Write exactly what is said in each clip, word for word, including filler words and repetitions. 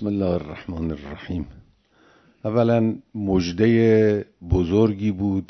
بسم الله الرحمن الرحیم. اولا مژده بزرگی بود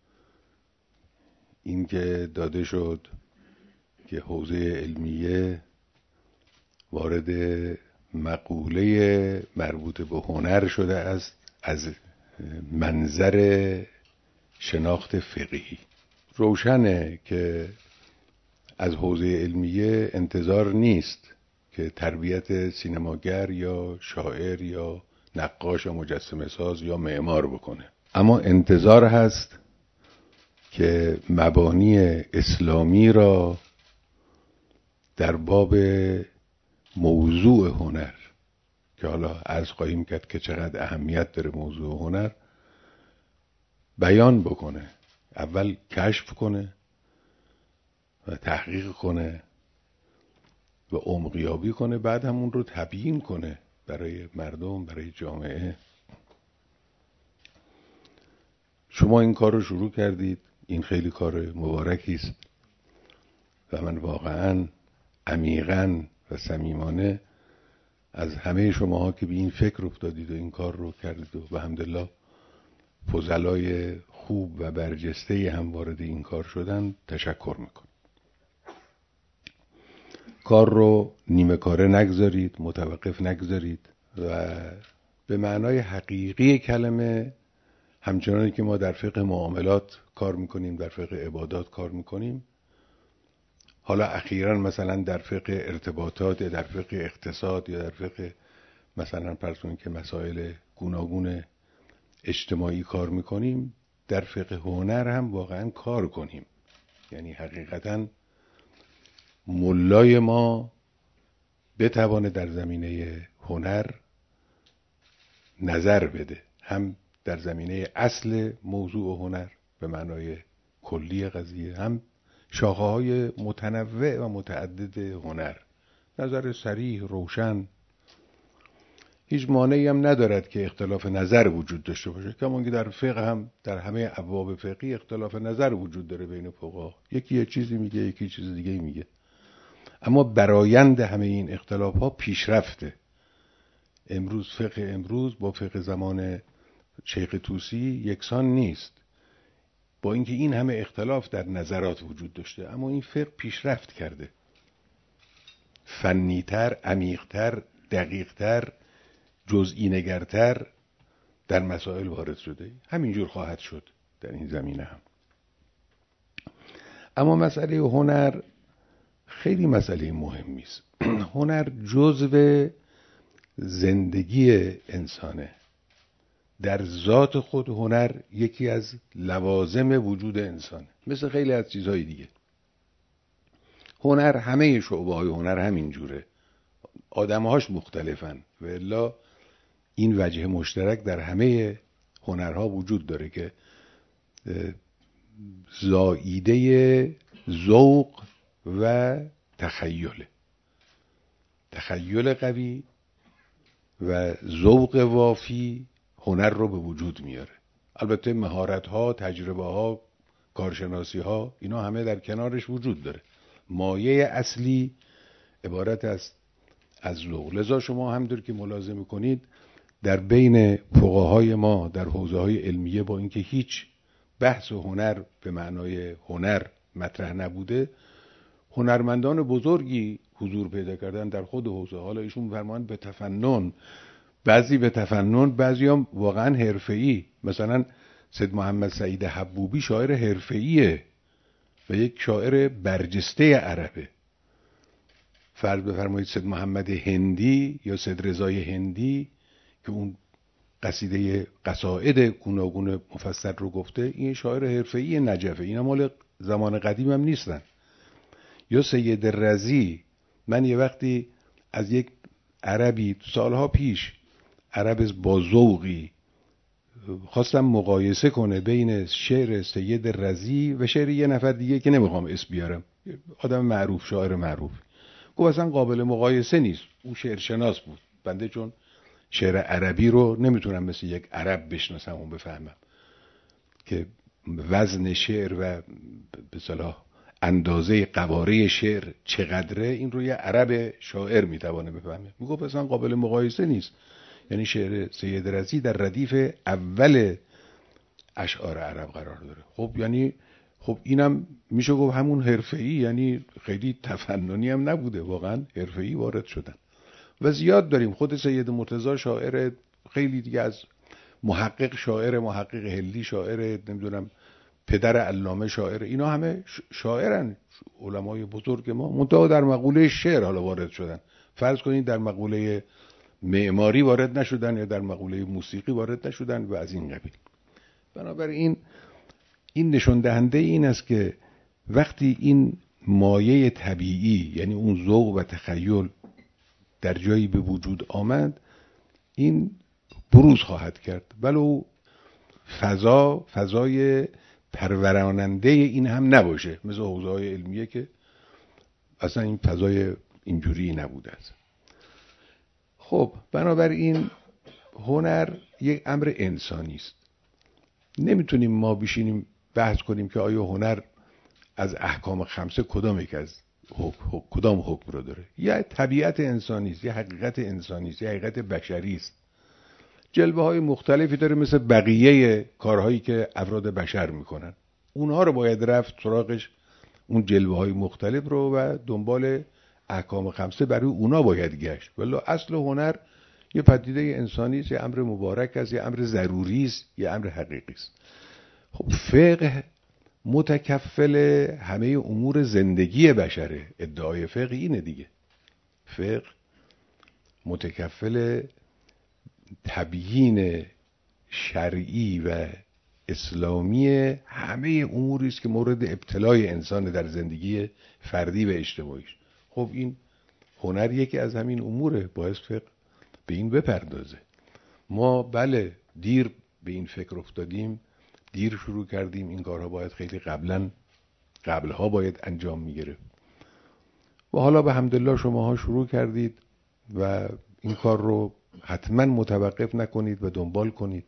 این که داده شد که حوزه علمیه وارد مقوله مربوط به هنر شده است از منظر شناخت فقهی. روشنه که از حوزه علمیه انتظار نیست که تربیت سینماگر یا شاعر یا نقاش یا مجسمه ساز یا معمار بکنه، اما انتظار هست که مبانی اسلامی را در باب موضوع هنر که حالا عرض خواهیم کرد که چقدر اهمیت داره موضوع هنر بیان بکنه. اول کشف کنه و تحقیق کنه و عمقیابی کنه، بعد همون رو تبیین کنه برای مردم، برای جامعه. شما این کار رو شروع کردید، این خیلی کار مبارکی است و من واقعا عمیقاً و صمیمانه از همه شماها که به این فکر افتادید و این کار رو کردید و الحمدلله فضلای خوب و برجسته هم وارد این کار شدن تشکر میکنم. کار رو نیمه کاره نگذارید، متوقف نگذارید و به معنای حقیقی کلمه همچنانی که ما در فقه معاملات کار میکنیم، در فقه عبادات کار میکنیم، حالا اخیراً مثلا در فقه ارتباطات یا در فقه اقتصاد یا در فقه مثلا پرسون که مسائل گوناگون اجتماعی کار میکنیم، در فقه هنر هم واقعا کار کنیم. یعنی حقیقتاً ملای ما بتوانه در زمینه هنر نظر بده، هم در زمینه اصل موضوع هنر به معنای کلی قضیه، هم شاخه‌های متنوع و متعدد هنر. نظر صریح روشن، هیچ مانعی هم ندارد که اختلاف نظر وجود داشته باشه، کما که در فقه هم در همه ابواب فقهی اختلاف نظر وجود داره بین فقها، یکی یه چیزی میگه یکی چیز دیگه میگه، اما برآیند همه این اختلاف ها پیشرفته. امروز فقه امروز با فقه زمان شیخ طوسی یکسان نیست، با اینکه این همه اختلاف در نظرات وجود داشته، اما این فقه پیشرفت کرده، فنیتر، عمیقتر، دقیقتر، جزئی نگرتر در مسائل وارد شده. همینجور خواهد شد در این زمینه هم. اما مسئله هنر خیلی مسئله مهمی است. هنر جزو زندگی انسانه. در ذات خود هنر یکی از لوازم وجود انسانه، مثل خیلی از چیزهای دیگه. هنر همه شعبه‌های هنر همینجوره، آدم‌هاش مختلفن و الا این وجه مشترک در همه هنرها وجود داره که زائیده ذوق و تخیل تخیل قوی و ذوق وافی هنر رو به وجود میاره. البته مهارت ها، تجربه ها، کارشناسی ها، اینا همه در کنارش وجود داره. مایه اصلی عبارت است از ذوق. لذا شما همونطور که ملاحظه میکنید در بین فقهای ما در حوزه های علمیه، با اینکه هیچ بحث و هنر به معنای هنر مطرح نبوده، هنرمندان بزرگی حضور پیدا کردن در خود حوزه. حالا ایشون فرمان به تفنن، بعضی به تفنن، بعضی هم واقعا حرفه‌ای. مثلا سید محمد سعید حبوبی شاعر حرفه‌ایه و یک شاعر برجسته عربه. فرض بفرمایید سید محمد هندی یا سید رضای هندی که اون قصیده قصائد گوناگون مفصل رو گفته، این شاعر حرفه‌ای نجفه، اینا مال زمان قدیم هم نیستن. یا سید رضی، من یه وقتی از یک عربی سالها پیش، عرب با ذوقی، خواستم مقایسه کنه بین شعر سید رضی و شعر یه نفر دیگه که نمیخوام اسم بیارم، آدم معروف، شاعر معروف. گفت اصلا قابل مقایسه نیست، اون شعر شناس بود، بنده چون شعر عربی رو نمیتونم مثل یک عرب بشناسم و بفهمم که وزن شعر و به اصطلاح اندازه قواره شعر چقدره، این رو یه عرب شاعر میتوانه بفهمه. میگفت اصلا قابل مقایسه نیست. یعنی شعر سید رضی در ردیف اول اشعار عرب قرار داره. خب یعنی خب اینم میشه گفت همون حرفه‌ای، یعنی خیلی تفننی هم نبوده، واقعا حرفه‌ای وارد شدن. و زیاد داریم. خود سید مرتضی شاعر، خیلی دیگه از محقق شاعر، محقق هلی شاعر، نمیدونم پدر علامه شاعر، اینا همه شاعرن، علمای بزرگ ما. منتها در مقوله شعر حالا وارد شدن. فرض کنید در مقوله معماری وارد نشدن یا در مقوله موسیقی وارد نشدن و از این قبیل. بنابراین این نشون دهنده این است که وقتی این مایه طبیعی، یعنی اون ذوق و تخیل در جایی به وجود آمد، این بروز خواهد کرد. ولو فضا فضای پروراننده این هم نباشه، مثل حوزه‌های علمیه که اصلا این فضای اینجوری نبوده است. خب بنابراین هنر یک امر انسانی است. نمیتونیم ما بشینیم بحث کنیم که آیا هنر از احکام خمسه کدام یک از حکم کدام حکم رو داره. یه طبیعت انسانی است، یه حقیقت انسانی است، یه حقیقت بشری است. جلوه های مختلفی داره، مثل بقیه کارهایی که افراد بشر میکنن. اونها رو باید رفت سراغش، اون جلوه های مختلف رو، و دنبال احکام خمسه برای اونا باید گشت. ولی اصل هنر یه پدیده انسانی است، یه امر مبارک است، یه امر ضروری است، یه امر حقیقی است. خب فقه متکفل همه امور زندگی بشره. ادعای فقه اینه دیگه. فقه متکفل تبیین شرعی و اسلامی همه اموری است که مورد ابتلای انسان در زندگی فردی و اجتماعیش. خب این هنر یکی از همین اموره، باعث فقه به این بپردازه. ما بله دیر به این فکر افتادیم، دیر شروع کردیم. این کارها باید خیلی قبلا قبلها باید انجام میگرفت و حالا به حمدالله شماها شروع کردید و این کار رو حتما متوقف نکنید و دنبال کنید.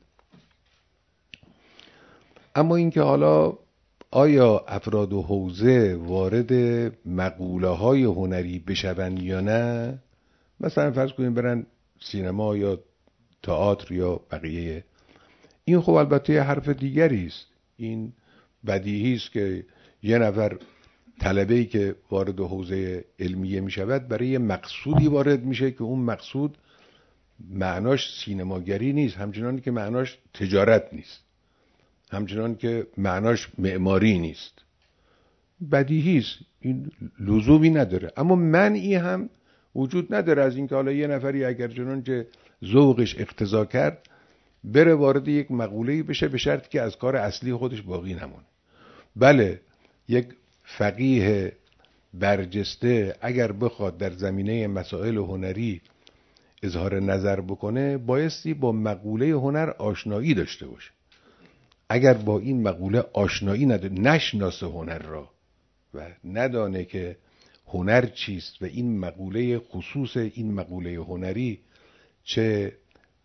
اما اینکه حالا آیا افراد و حوزه وارد مقوله های هنری بشون یا نه، مثلا فرض کنیم برن سینما یا تئاتر یا بقیه، این خب البته یه حرف دیگری است. این بدیهی است که یه نفر طلبه‌ای که وارد حوزه علمیه می شود برای یه مقصودی وارد میشه که اون مقصود معناش سینماگری نیست، همچنان که معناش تجارت نیست، همچنان که معناش معماری نیست. بدیهی است، این لزومی نداره. اما منعی هم وجود نداره از اینکه حالا یه نفری اگر چنانچه ذوقش اقتضا کرد بره وارد یک مقوله‌ای بشه، به شرطی که از کار اصلی خودش باقی نمونه. بله یک فقیه برجسته اگر بخواد در زمینه مسائل هنری اظهار نظر بکنه، بایستی با مقوله هنر آشنایی داشته باشه. اگر با این مقوله آشنایی نداره، نشناسه هنر را و ندانه که هنر چیست و این مقوله خصوص این مقوله هنری چه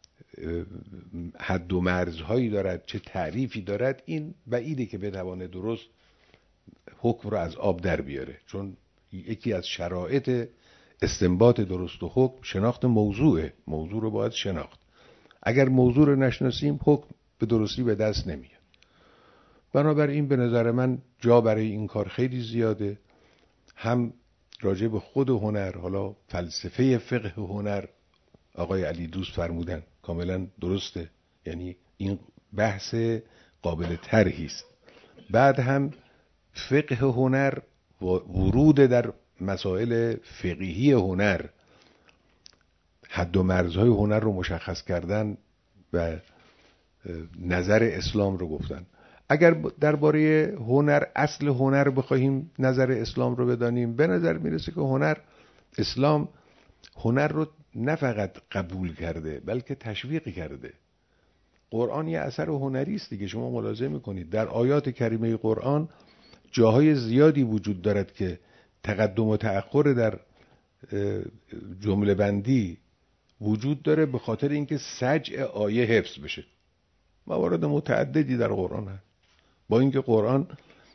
حد و مرزهایی دارد، چه تعریفی دارد، این بعیده که بتوانه درست حکم رو از آب در بیاره. چون یکی از شرایط استنباط درست و حکم شناخت موضوعه. موضوع رو باید شناخت. اگر موضوع رو نشناسیم حکم به درستی به دست نمیاد. بنابراین به نظر من جا برای این کار خیلی زیاده. هم راجع به خود هنر، حالا فلسفه فقه هنر آقای علی دوست فرمودن کاملا درسته، یعنی این بحث قابل طرحی است. بعد هم فقه هنر و ورود در مسائل فقهی هنر، حد و مرزهای هنر رو مشخص کردن و نظر اسلام رو گفتن. اگر درباره هنر، اصل هنر بخوایم نظر اسلام رو بدانیم، به نظر میرسه که هنر، اسلام هنر رو نه فقط قبول کرده بلکه تشویق کرده. قرآن یه اثر هنری است دیگه. شما ملاحظه میکنید در آیات کریمه قرآن جاهای زیادی وجود دارد که تقدم و تأخر در جمله بندی وجود داره به خاطر اینکه سجع آیه حفظ بشه. موارد متعددی در قرآن هست. با اینکه قرآن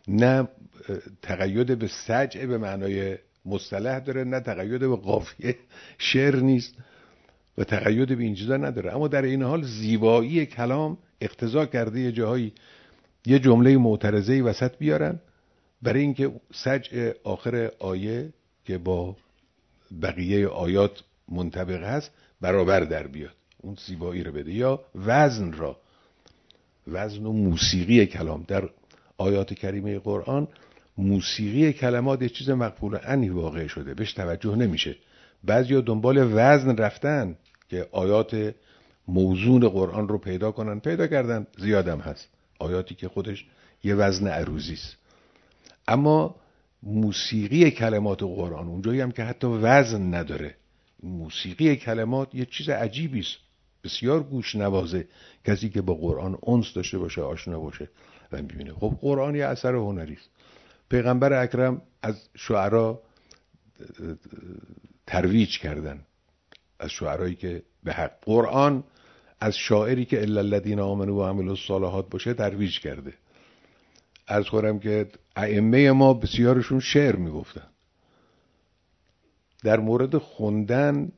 نه تقید به سجع به معنای مصطلح داره، نه تقید به قافیه شعر نیست و تقید به این چیزا نداره. اما در این حال زیبایی کلام اقتضا کرده یه جاهایی یه جمله معترضه‌ای وسط بیارن برای اینکه سجع آخر آیه که با بقیه آیات منطبق هست برابر در بیاد، اون زیبایی رو بده. یا وزن را، وزن و موسیقی کلام در آیات کریمه قرآن، موسیقی کلمات یه چیز مقبول عنی واقع شده، بهش توجه نمیشه. بعضیا دنبال وزن رفتن که آیات موزون قرآن رو پیدا کنن، پیدا کردن، زیادم هست آیاتی که خودش یه وزن عروضی است. اما موسیقی کلمات قرآن اونجایی هم که حتی وزن نداره، موسیقی کلمات یه چیز عجیبی است، بسیار گوش نوازه کسی که با قرآن انس داشته باشه، آشنا باشه و ببینه. خب قرآن یه اثر هنری است. پیغمبر اکرم از شعرا ترویج کردن، از شعرایی که به حق. قرآن از شاعری که الا الذین آمنوا و عملوا الصالحات باشه ترویج کرده. عرض کنم که ائمه ما بسیارشون شعر میگفتن. در مورد خوندن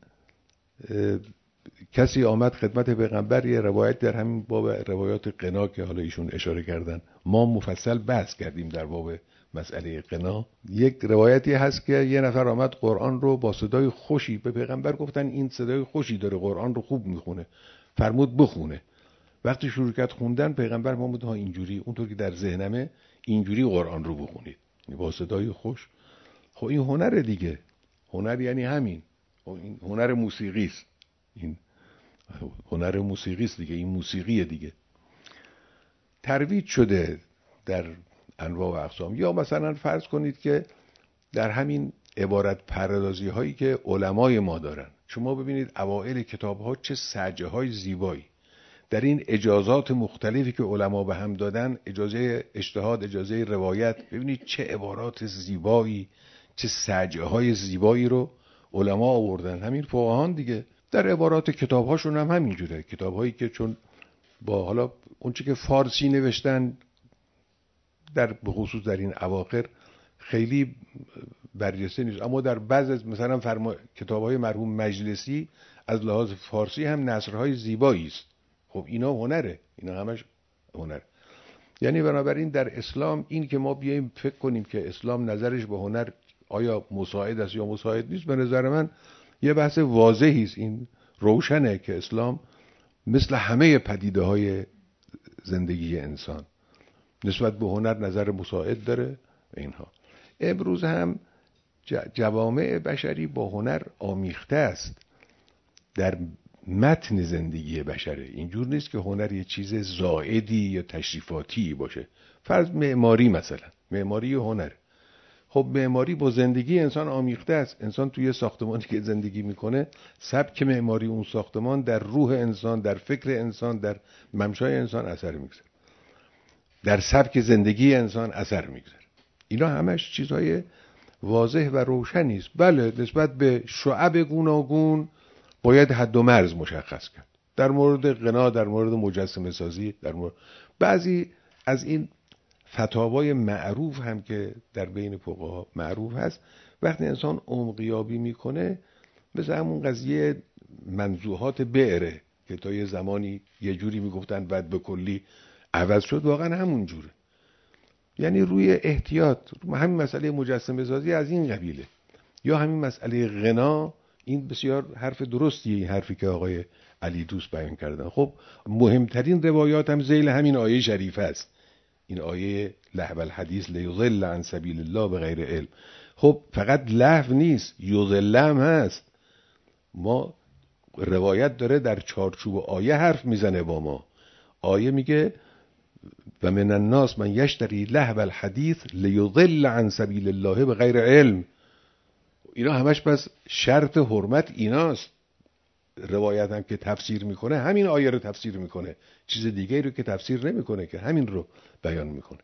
کسی آمد خدمت پیغمبر، یه روایت در همین باب روایات قنا که حالا ایشون اشاره کردن، ما مفصل بحث کردیم در باب مسئله قنا. یک روایتی هست که یه نفر آمد قرآن رو با صدای خوشی به پیغمبر گفتن این صدای خوشی داره، قرآن رو خوب میخونه، فرمود بخونه. وقتی شروع کرد خوندن پیغمبر فرمود ها اینجوری، اونطور که در ذهنمه اینجوری قرآن رو بخونید، با صدای خوش. خب این هنر دیگه، هنر یعنی همین، این هنر موسیقی است، این هنر موسیقی است دیگه، این موسیقی دیگه ترویج شده در انواع و اقسام. یا مثلا فرض کنید که در همین عبارت پردازی هایی که علمای ما دارن، شما ببینید اوائل کتاب ها چه سجع های زیبایی در این اجازات مختلفی که علما به هم دادن، اجازه اجتهاد، اجازه روایت، ببینید چه عبارات زیبایی، چه سجع های زیبایی رو علما آوردن. همین فقهان دیگه در عبارات کتاب هاشون هم همینجوره. کتاب هایی که چون با حالا اون چی که فارسی نوشتن در به خصوص در این اواخر خیلی برجسته نیست، اما در بعض از مثلا فرما کتاب‌های مرحوم مجلسی از لحاظ فارسی هم نثرهای زیبایی است. خب اینا هنره، اینا همش هنر. یعنی بنابراین در اسلام این که ما بیایم فکر کنیم که اسلام نظرش به هنر آیا مساعد است یا مساعد نیست، به نظر من یه بحث واضحی است. این روشنه که اسلام مثل همه پدیده‌های زندگی انسان نسبت به هنر نظر مساعد داره. اینها امروز هم جوامع بشری با هنر آمیخته است در متن زندگی بشره. اینجور نیست که هنر یه چیز زائدی یا تشریفاتی باشه. فرض معماری، مثلا معماری هنر. خب معماری با زندگی انسان آمیخته است. انسان توی ساختمانی که زندگی میکنه، سبک معماری اون ساختمان در روح انسان، در فکر انسان، در ممشای انسان اثر میگذاره، در سبک زندگی انسان اثر میگذاره. اینا همش چیزهای واضح و روشنی است. بله نسبت به شعب گوناگون باید حد و مرز مشخص کرد. در مورد غنا، در مورد مجسمه سازی، در مورد بعضی از این فتاوای معروف هم که در بین فقها معروف هست، وقتی انسان عمقیابی میکنه، مثل همون قضیه منزوحات بعره که تا یه زمانی یه جوری میگفتن بعد به کلی عوض شد، واقعا همون جوره. یعنی روی احتیاط، همین مسئله مجسمه سازی از این قبیله، یا همین مسئله غنا، این بسیار حرف درستیه، این حرفی که آقای علی دوست بیان کردن. خب مهمترین روایات هم ذیل همین آیه شریفه است، این آیه لهو الحدیث لیضل عن سبیل الله بغیر علم. خب فقط لهو نیست، یضل هم هست. ما روایت داره در چارچوب آیه حرف میزنه با ما. آیه میگه و من الناس من یشتری لهو الحدیث لیضل عن سبیل الله بغیر علم. اینا همش پس شرط حرمت ایناست. روایت هم که تفسیر میکنه همین آیه رو تفسیر میکنه، چیز دیگه رو که تفسیر نمیکنه، که همین رو بیان میکنه.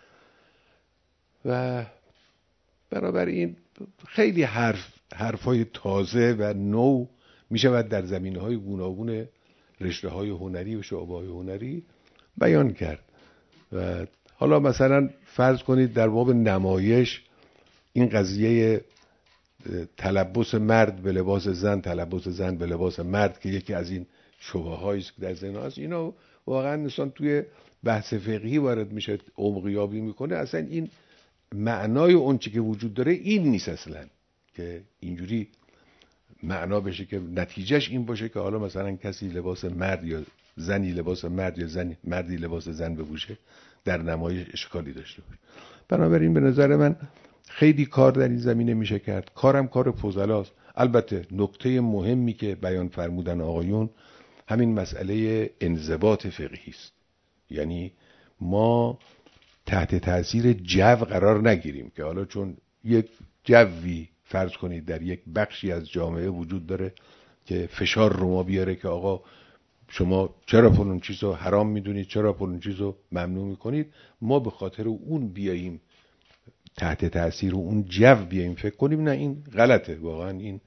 و بنابراین خیلی حرف حرفای تازه و نو میشود در زمینه‌های گوناگون رشته‌های هنری و شعبه‌های هنری بیان کرد. و حالا مثلا فرض کنید در باب نمایش این قضیه تلبس مرد به لباس زن، تلبس زن به لباس مرد که یکی از این شبهه‌هایی است که در ذهن هست، اینا واقعا انسان توی بحث فقهی وارد میشه، عمقیابی میکنه، اصلا این معنای اون چی که وجود داره این نیست اصلا که اینجوری معنا بشه که نتیجهش این باشه که حالا مثلا کسی لباس مرد یا زنی لباس مرد یا زنی مردی لباس زن بپوشه در نمایش اشکالی داشته باشه. بنابراین به نظر من خیلی کار در این زمینه میشه کرد. کارم کار فضلاست. البته نکته مهمی که بیان فرمودن آقایون همین مسئله انضباط فقهی است. یعنی ما تحت تاثیر جو قرار نگیریم که حالا چون یک جوی فرض کنید در یک بخشی از جامعه وجود داره که فشار رو ما بیاره که آقا شما چرا فلان چیزو حرام میدونید، چرا فلان چیزو ممنوع میکنید، ما به خاطر اون بیاییم تحت تاثیر اون جو بیاییم فکر کنیم، نه این غلطه، واقعا این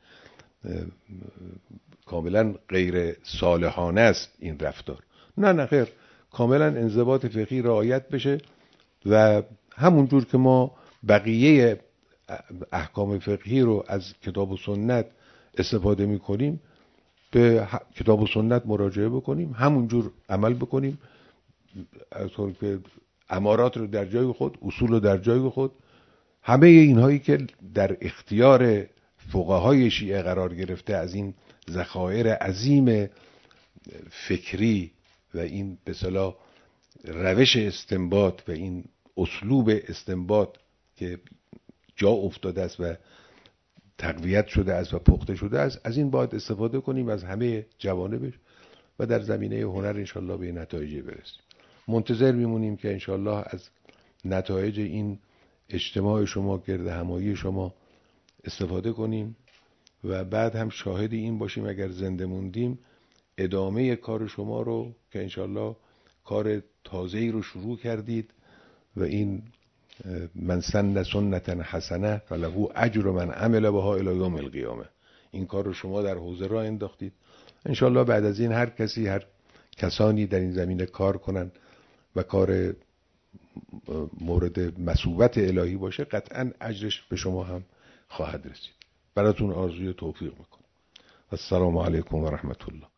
کاملا غیر صالحانه است این رفتار. نه نه خیر، کاملا انضباط فقهی رعایت بشه و همون جور که ما بقیه احکام فقهی رو از کتاب و سنت استفاده میکنیم به کتاب و سنت مراجعه بکنیم، همون جور عمل بکنیم، از طور که امارات رو در جای خود، اصول رو در جای خود، همه اینهایی که در اختیار فقهای شیعه قرار گرفته از این ذخایر عظیم فکری و این به اصطلاح روش استنباط و این اسلوب استنباط که جا افتاده است و تقویت شده است و پخته شده است، از این باید استفاده کنیم از همه جوانبش و در زمینه هنر انشالله به نتایجی برسیم. منتظر میمونیم که انشالله از نتایج این اجتماع شما، گرد همایی شما استفاده کنیم و بعد هم شاهد این باشیم اگر زنده موندیم ادامه کار شما رو که انشالله کار تازه‌ای رو شروع کردید و این من سن سنتا حسنه فله اجر من عمل بها الی یوم القیامه، این کار رو شما در حوزه راه انداختید. انشالله بعد از این هر کسی، هر کسانی در این زمینه کار کنن و کار مورد مثوبت الهی باشه قطعا اجرش به شما هم خواهد رسید. براتون آرزوی توفیق میکنم. السلام علیکم و رحمت الله.